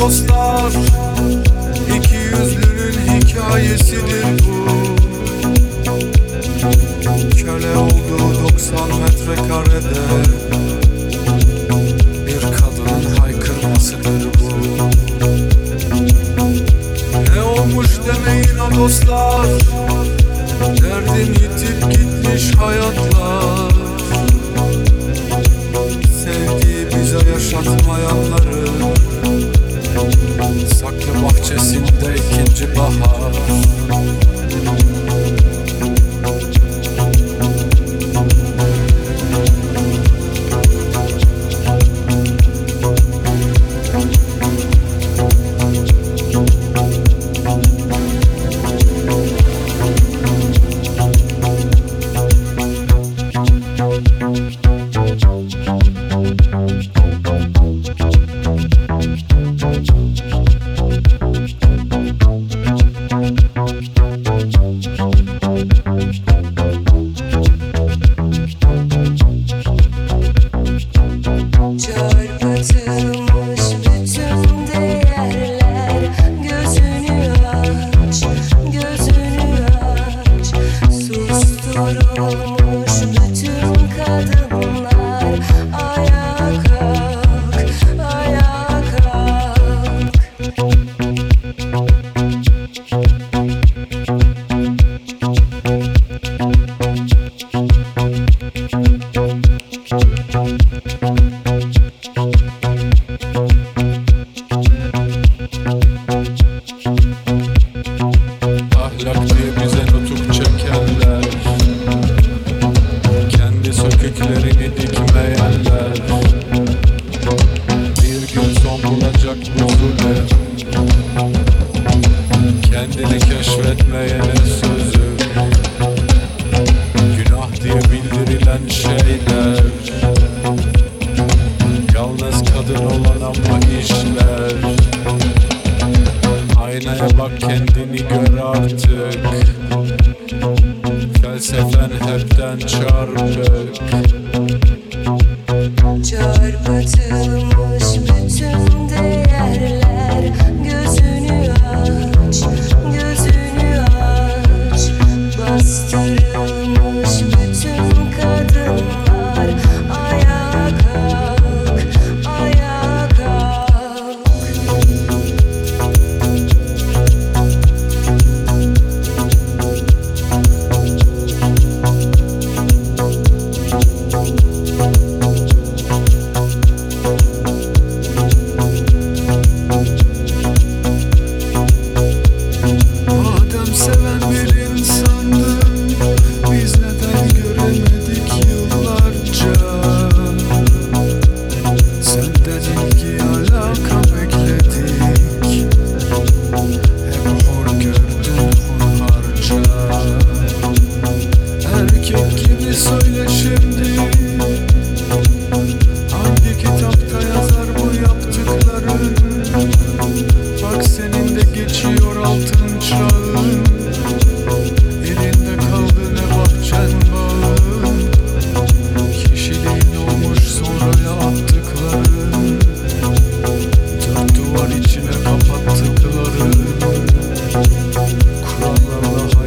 dostlar, iki yüzlünün hikayesidir bu. Köle olduğu 90 metrekarede bir kadının haykırmasıdır bu. Ne olmuş demeyin o dostlar, derdim yitip gitmiş hayatlar. Sevdiği bize yaşatmayanları saklı bahçesinde ikinci bahar. Çarpıtılmış bütün değerler, gözünü aç, gözünü aç. Susturulmuş bütün kadınlar, ayağa kalk, ayağa kalk. Ahlak diye bize nutuk çekenler, kendi söküklerini dikmeyenler, bir gün son bulacak bu zulüm. Kendini keşfetmeyene sözüm, günah diye bildirilen şeyler, yalnız kadın olan ama işler. Aynaya bak, kendini gör artık, felsefen hepten çarpık. Çarpıtılmış bütün değerler, gözünü aç, gözünü aç. Bastırılmış bütün kadınlar, ayağa kalk, ayağa kalk. Madem seven bir insandım, biz neden göremedik yıllarca? Senden ilgi alaka bekledik, hep hor gördün hunharca. Erkek gibi söyle şimdi, hangi kitapta yazar bu yaptıkların? Bak senin de geçiyor altın çağın, elinde kaldı ne bahçen bağın. Kişiliğin olmuş sonraya attıkların, dört duvar içine kapattıkların, kurallarla